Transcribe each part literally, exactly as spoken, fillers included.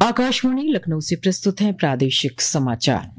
आकाशवाणी लखनऊ से प्रस्तुत हैं प्रादेशिक समाचार।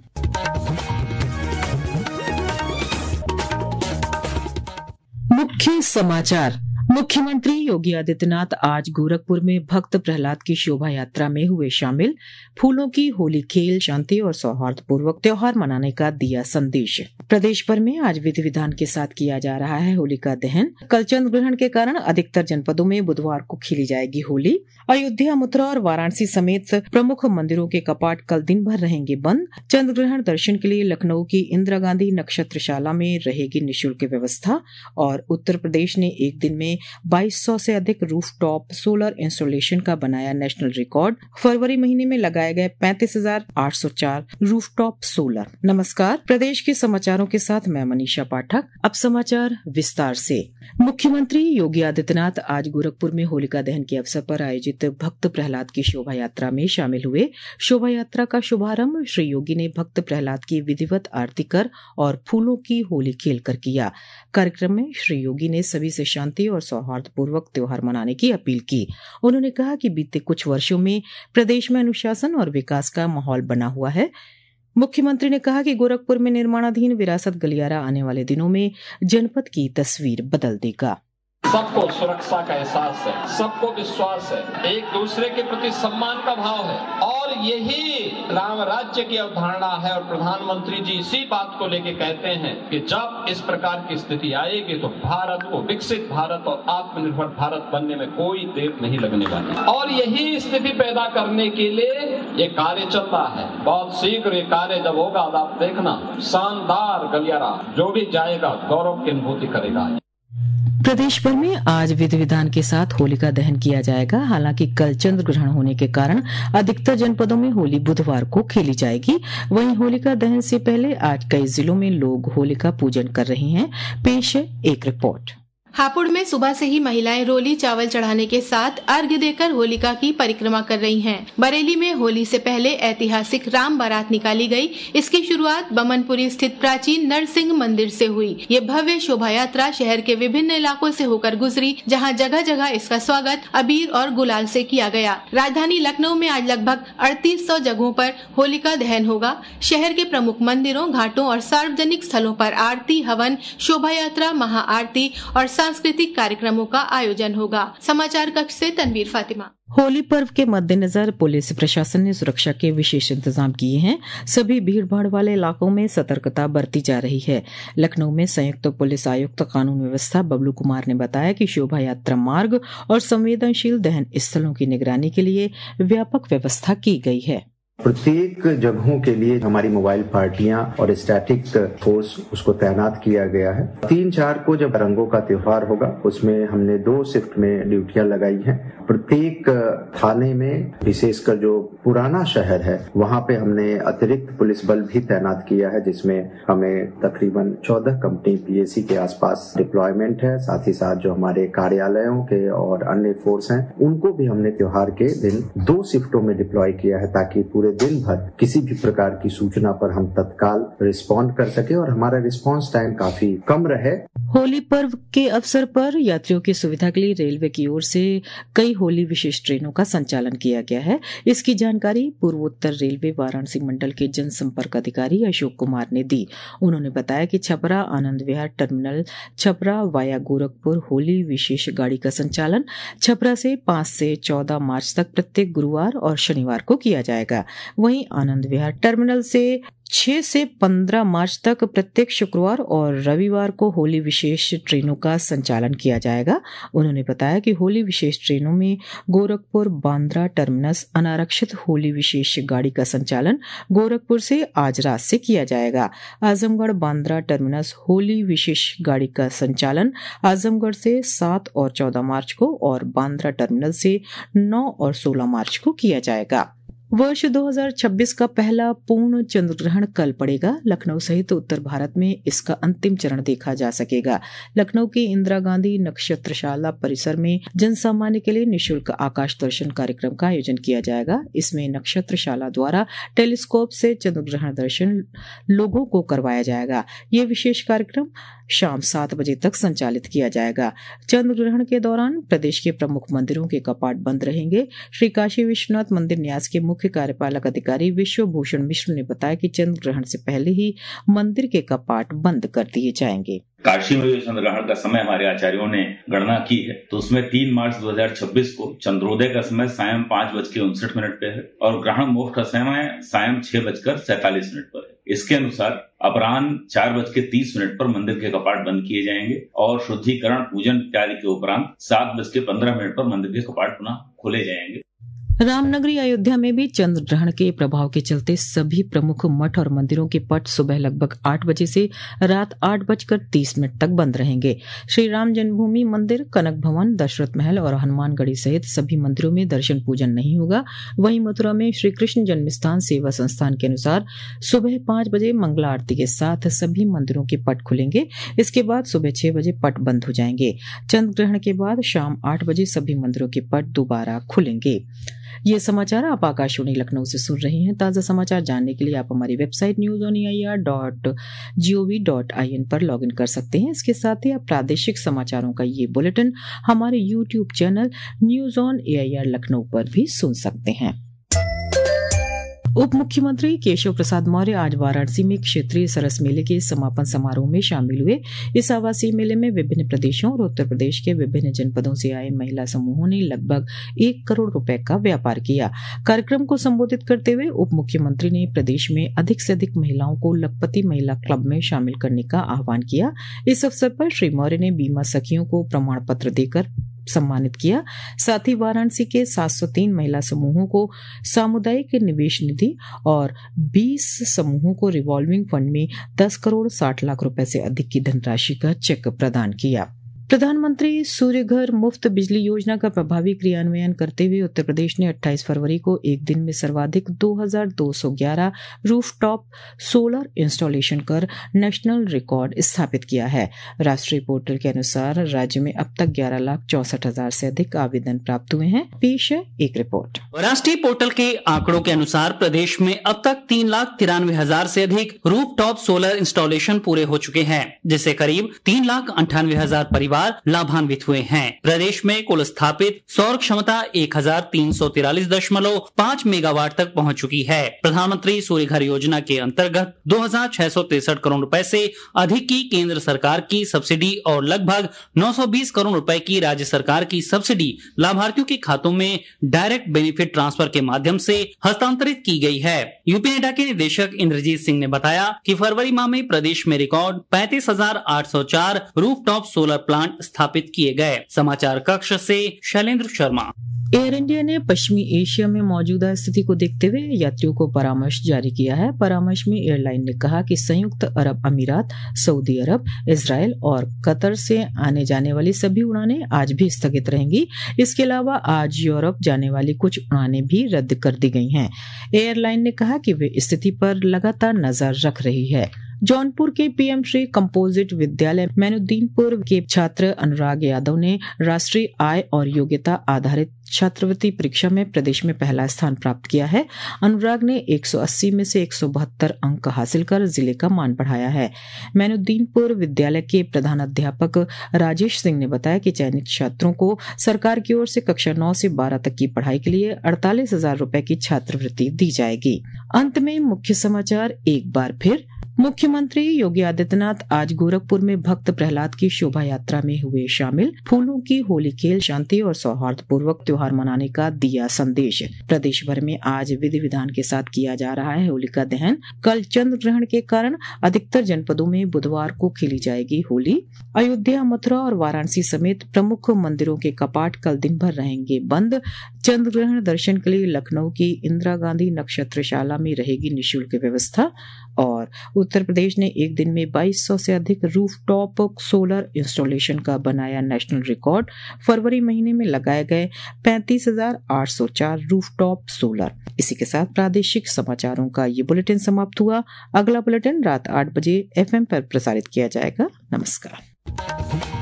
मुख्य समाचार। मुख्यमंत्री योगी आदित्यनाथ आज गोरखपुर में भक्त प्रहलाद की शोभा यात्रा में हुए शामिल। फूलों की होली खेल, शांति और सौहार्द पूर्वक त्योहार मनाने का दिया संदेश। प्रदेश भर में आज विधि विधान के साथ किया जा रहा है होलिका दहन। कल चंद्र ग्रहण के कारण अधिकतर जनपदों में बुधवार को खेली जाएगी होली। अयोध्या, मथुरा और वाराणसी समेत प्रमुख मंदिरों के कपाट कल दिन भर रहेंगे बंद। चंद्र ग्रहण दर्शन के लिए लखनऊ की इंदिरा गांधी नक्षत्रशाला में रहेगी निःशुल्क व्यवस्था। और उत्तर प्रदेश ने एक दिन में बाईस सौ से अधिक रूफटॉप सोलर इंस्टॉलेशन का बनाया नेशनल रिकॉर्ड। फरवरी महीने में लगाए गए पैंतीस हजार आठ सौ चार रूफटॉप सोलर। नमस्कार, प्रदेश के समाचारों के साथ मैं मनीषा पाठक। अब समाचार विस्तार से। मुख्यमंत्री योगी आदित्यनाथ आज गोरखपुर में होलिका दहन के अवसर पर आयोजित भक्त प्रहलाद की शोभा यात्रा में शामिल हुए। शोभा यात्रा का शुभारंभ श्री योगी ने भक्त प्रहलाद की विधिवत आरती कर और फूलों की होली खेल कर किया। कार्यक्रम में श्री योगी ने सभी से शांति और सौहार्द पूर्वक त्योहार मनाने की अपील की। उन्होंने कहा कि बीते कुछ वर्षों में प्रदेश में अनुशासन और विकास का माहौल बना हुआ है। मुख्यमंत्री ने कहा कि गोरखपुर में निर्माणाधीन विरासत गलियारा आने वाले दिनों में जनपद की तस्वीर बदल देगा। सबको सुरक्षा का एहसास है, सबको विश्वास है, एक दूसरे के प्रति सम्मान का भाव है और यही राम राज्य की अवधारणा है। और प्रधानमंत्री जी इसी बात को लेके कहते हैं कि जब इस प्रकार की स्थिति आएगी तो भारत को विकसित भारत और आत्मनिर्भर भारत बनने में कोई देर नहीं लगने वाली। और यही स्थिति पैदा करने के लिए ये कार्य चल रहा है। बहुत शीघ्र ये कार्य जब होगा आप देखना, शानदार गलियारा जो भी जाएगा गौरव की अनुभूति करेगा। प्रदेश भर में आज विधि विधान के साथ होलिका दहन किया जाएगा। हालांकि कल चंद्र ग्रहण होने के कारण अधिकतर जनपदों में होली बुधवार को खेली जाएगी। वहीं होलिका दहन से पहले आज कई जिलों में लोग होलिका पूजन कर रहे हैं। पेश है एक रिपोर्ट। हापुड़ में सुबह से ही महिलाएं रोली चावल चढ़ाने के साथ अर्घ्य देकर होलिका की परिक्रमा कर रही हैं। बरेली में होली से पहले ऐतिहासिक राम बारात निकाली गई। इसकी शुरुआत बमनपुरी स्थित प्राचीन नरसिंह मंदिर से हुई। ये भव्य शोभा यात्रा शहर के विभिन्न इलाकों से होकर गुजरी, जहां जगह जगह इसका स्वागत अबीर और गुलाल से किया गया। राजधानी लखनऊ में आज लगभग अड़तीस सौ जगहों पर होलिका दहन होगा। शहर के प्रमुख मंदिरों, घाटों और सार्वजनिक स्थलों पर आरती, हवन, शोभा यात्रा, महाआरती और सांस्कृतिक कार्यक्रमों का आयोजन होगा। समाचार कक्ष से तनवीर फातिमा। होली पर्व के मद्देनजर पुलिस प्रशासन ने सुरक्षा के विशेष इंतजाम किए हैं। सभी भीड़ भाड़ वाले इलाकों में सतर्कता बरती जा रही है। लखनऊ में संयुक्त तो पुलिस आयुक्त कानून व्यवस्था बबलू कुमार ने बताया कि शोभा यात्रा मार्ग और संवेदनशील दहन स्थलों की निगरानी के लिए व्यापक व्यवस्था की गई है। प्रत्येक जगहों के लिए हमारी मोबाइल पार्टियां और स्टैटिक फोर्स उसको तैनात किया गया है। तीन चार को जब रंगों का त्योहार होगा उसमें हमने दो शिफ्ट में ड्यूटियां लगाई हैं। प्रत्येक थाने में, विशेषकर जो पुराना शहर है वहां पे हमने अतिरिक्त पुलिस बल भी तैनात किया है, जिसमें हमें तकरीबन चौदह कंपनी पीएसी के आसपास डिप्लॉयमेंट है। साथ ही साथ जो हमारे कार्यालयों के और अन्य फोर्स हैं उनको भी हमने त्योहार के दिन दो शिफ्टों में डिप्लॉय किया है, ताकि पूरे दिन भर किसी भी प्रकार की सूचना पर हम तत्काल रिस्पॉन्ड कर सके और हमारा रिस्पॉन्स टाइम काफी कम रहे। होली पर्व के अवसर पर यात्रियों की सुविधा के लिए रेलवे की ओर से कई होली विशेष ट्रेनों का संचालन किया गया है। इसकी जानकारी पूर्वोत्तर रेलवे वाराणसी मंडल के जनसंपर्क अधिकारी अशोक कुमार ने दी। उन्होंने बताया कि छपरा आनंद विहार टर्मिनल छपरा वाया गोरखपुर होली विशेष गाड़ी का संचालन छपरा से पांच से चौदह मार्च तक प्रत्येक गुरुवार और शनिवार को किया जाएगा। वहीं आनंद विहार टर्मिनल से छह से पंद्रह मार्च तक प्रत्येक शुक्रवार और रविवार को होली विशेष ट्रेनों का संचालन किया जाएगा। उन्होंने बताया कि होली विशेष ट्रेनों में गोरखपुर बांद्रा टर्मिनस अनारक्षित होली विशेष गाड़ी का संचालन गोरखपुर से आज रात से किया जाएगा। आजमगढ़ बांद्रा टर्मिनस होली विशेष गाड़ी का संचालन आजमगढ़ से सात और चौदह मार्च को और बांद्रा टर्मिनल से नौ और सोलह मार्च को किया जाएगा। वर्ष दो हज़ार छब्बीस का पहला पूर्ण चंद्र ग्रहण कल पड़ेगा। लखनऊ सहित उत्तर भारत में इसका अंतिम चरण देखा जा सकेगा। लखनऊ की इंदिरा गांधी नक्षत्रशाला परिसर में जनसामान्य के लिए निःशुल्क आकाश दर्शन कार्यक्रम का आयोजन किया जाएगा। इसमें नक्षत्रशाला द्वारा टेलीस्कोप से चंद्र ग्रहण दर्शन लोगों को करवाया जाएगा। यह विशेष कार्यक्रम शाम सात बजे तक संचालित किया जाएगा। चंद्र ग्रहण के दौरान प्रदेश के प्रमुख मंदिरों के कपाट बंद रहेंगे। श्री काशी विश्वनाथ मंदिर न्यास के मुख्य मुख्य कार्यपालक अधिकारी विश्वभूषण मिश्र ने बताया कि चंद्र ग्रहण से पहले ही मंदिर के कपाट बंद कर दिए जाएंगे। काशी में जो चंद्र ग्रहण का समय हमारे आचार्यों ने गणना की है तो उसमें तीन मार्च दो हजार छब्बीस को चंद्रोदय का समय सायं पांच बज के उनसठ मिनट पे है और ग्रहण मोक्ष का समय सायं छह बजकर सैंतालीस मिनट पर है। इसके अनुसार अपराह्न चार बज के तीस मिनट पर मंदिर के कपाट बंद किए जाएंगे और शुद्धिकरण पूजन इत्यादि के उपरांत सात बज के पंद्रह मिनट पर मंदिर के कपाट पुनः खोले जाएंगे। रामनगरी अयोध्या में भी चंद्र ग्रहण के प्रभाव के चलते सभी प्रमुख मठ और मंदिरों के पट सुबह लगभग आठ बजे से रात आठ बजकर तीस मिनट तक बंद रहेंगे। श्री राम जन्मभूमि मंदिर, कनक भवन, दशरथ महल और हनुमानगढ़ी सहित सभी मंदिरों में दर्शन पूजन नहीं होगा। वहीं मथुरा में श्री कृष्ण जन्मस्थान सेवा संस्थान के अनुसार सुबह पांच बजे मंगला आरती के साथ सभी मंदिरों के पट खुलेंगे। इसके बाद सुबह छह बजे पट बंद हो जाएंगे। चंद्र ग्रहण के बाद शाम आठ बजे सभी मंदिरों के पट दोबारा खुलेंगे। ये समाचार आप आकाशवाणी लखनऊ से सुन रहे हैं। ताजा समाचार जानने के लिए आप हमारी website news on A I R dot G O V dot I N पर लॉगिन कर सकते हैं। इसके साथ ही आप प्रादेशिक समाचारों का ये बुलेटिन हमारे YouTube channel news on A I R Lucknow पर भी सुन सकते हैं। उप मुख्यमंत्री केशव प्रसाद मौर्य आज वाराणसी में क्षेत्रीय सरस मेले के समापन समारोह में शामिल हुए। इस आवासीय मेले में विभिन्न प्रदेशों और उत्तर प्रदेश के विभिन्न जनपदों से आए महिला समूहों ने लगभग एक करोड़ रुपए का व्यापार किया। कार्यक्रम को संबोधित करते हुए उप मुख्यमंत्री ने प्रदेश में अधिक से अधिक महिलाओं को लखपति महिला क्लब में शामिल करने का आह्वान किया। इस अवसर पर श्री मौर्य ने बीमा सखियों को प्रमाण पत्र देकर सम्मानित किया। साथ ही वाराणसी के सात सौ तीन महिला समूहों को सामुदायिक निवेश निधि और बीस समूहों को रिवॉल्विंग फंड में दस करोड़ साठ लाख रुपए से अधिक की धनराशि का चेक प्रदान किया। प्रधानमंत्री सूर्य घर मुफ्त बिजली योजना का प्रभावी क्रियान्वयन करते हुए उत्तर प्रदेश ने अट्ठाईस फरवरी को एक दिन में सर्वाधिक दो हज़ार दो सौ ग्यारह रूफटॉप सोलर इंस्टॉलेशन कर नेशनल रिकॉर्ड स्थापित किया है। राष्ट्रीय पोर्टल के अनुसार राज्य में अब तक ग्यारह लाख चौसठ हजार से अधिक आवेदन प्राप्त हुए हैं। पेश है एक रिपोर्ट। राष्ट्रीय पोर्टल के आंकड़ों के अनुसार प्रदेश में अब तक तीन लाख तिरानवे हजार से अधिक रूफटॉप सोलर इंस्टॉलेशन पूरे हो चुके हैं, जिससे करीब तीन लाख अंठानवे हजार परिवार लाभान्वित हुए हैं। प्रदेश में कुल स्थापित सौर क्षमता एक हजार तीन सौ तिरालीस दशमलव पाँच मेगावाट तक पहुंच चुकी है। प्रधानमंत्री सूर्य घर योजना के अंतर्गत दो हजार छह सौ तिरसठ करोड़ रुपए से अधिक की केंद्र सरकार की सब्सिडी और लगभग नौ सौ बीस करोड़ रुपए की राज्य सरकार की सब्सिडी लाभार्थियों के खातों में डायरेक्ट बेनिफिट ट्रांसफर के माध्यम से हस्तांतरित की गई है। यूपीनेडा के निदेशक इंद्रजीत सिंह ने बताया कि फरवरी माह में प्रदेश में रिकॉर्ड पैंतीस हजार आठ सौ चार रूफटॉप सोलर प्लांट स्थापित किए गए। समाचार कक्ष से शैलेंद्र शर्मा। एयर इंडिया ने पश्चिमी एशिया में मौजूदा स्थिति को देखते हुए यात्रियों को परामर्श जारी किया है। परामर्श में एयरलाइन ने कहा कि संयुक्त अरब अमीरात, सऊदी अरब, इजराइल और कतर से आने जाने वाली सभी उड़ानें आज भी स्थगित रहेंगी। इसके अलावा आज यूरोप जाने वाली कुछ उड़ानें भी रद्द कर दी गई हैं। एयरलाइन ने कहा कि वे स्थिति पर लगातार नजर रख रही है। जौनपुर के पीएम श्री कंपोजिट विद्यालय मैनुद्दीनपुर के छात्र अनुराग यादव ने राष्ट्रीय आय और योग्यता आधारित छात्रवृत्ति परीक्षा में प्रदेश में पहला स्थान प्राप्त किया है। अनुराग ने एक सौ अस्सी में से एक सौ बहत्तर अंक हासिल कर जिले का मान बढ़ाया है। मैनुद्दीनपुर विद्यालय के प्रधानाध्यापक राजेश सिंह ने बताया कि चयनित छात्रों को सरकार की ओर से कक्षा नौ से बारह तक की पढ़ाई के लिए अड़तालीस हजार रूपये की छात्रवृत्ति दी जाएगी। अंत में मुख्य समाचार एक बार फिर। मुख्यमंत्री योगी आदित्यनाथ आज गोरखपुर में भक्त प्रहलाद की शोभा यात्रा में हुए शामिल। फूलों की होली खेल शांति और सौहार्द पूर्वक त्योहार मनाने का दिया संदेश। प्रदेश भर में आज विधि विधान के साथ किया जा रहा है होलिका दहन। कल चंद्र ग्रहण के कारण अधिकतर जनपदों में बुधवार को खेली जाएगी होली। अयोध्या, मथुरा और वाराणसी समेत प्रमुख मंदिरों के कपाट कल दिन भर रहेंगे बंद। चंद्र ग्रहण दर्शन के लिए लखनऊ की इंदिरा गांधी नक्षत्रशाला में रहेगी निःशुल्क व्यवस्था। और उत्तर प्रदेश ने एक दिन में बाईस सौ से अधिक रूफटॉप सोलर इंस्टॉलेशन का बनाया नेशनल रिकॉर्ड। फरवरी महीने में लगाए गए पैंतीस हजार आठ सौ चार रूफटॉप सोलर। इसी के साथ प्रादेशिक समाचारों का ये बुलेटिन समाप्त हुआ। अगला बुलेटिन रात आठ बजे एफएम पर प्रसारित किया जाएगा। नमस्कार।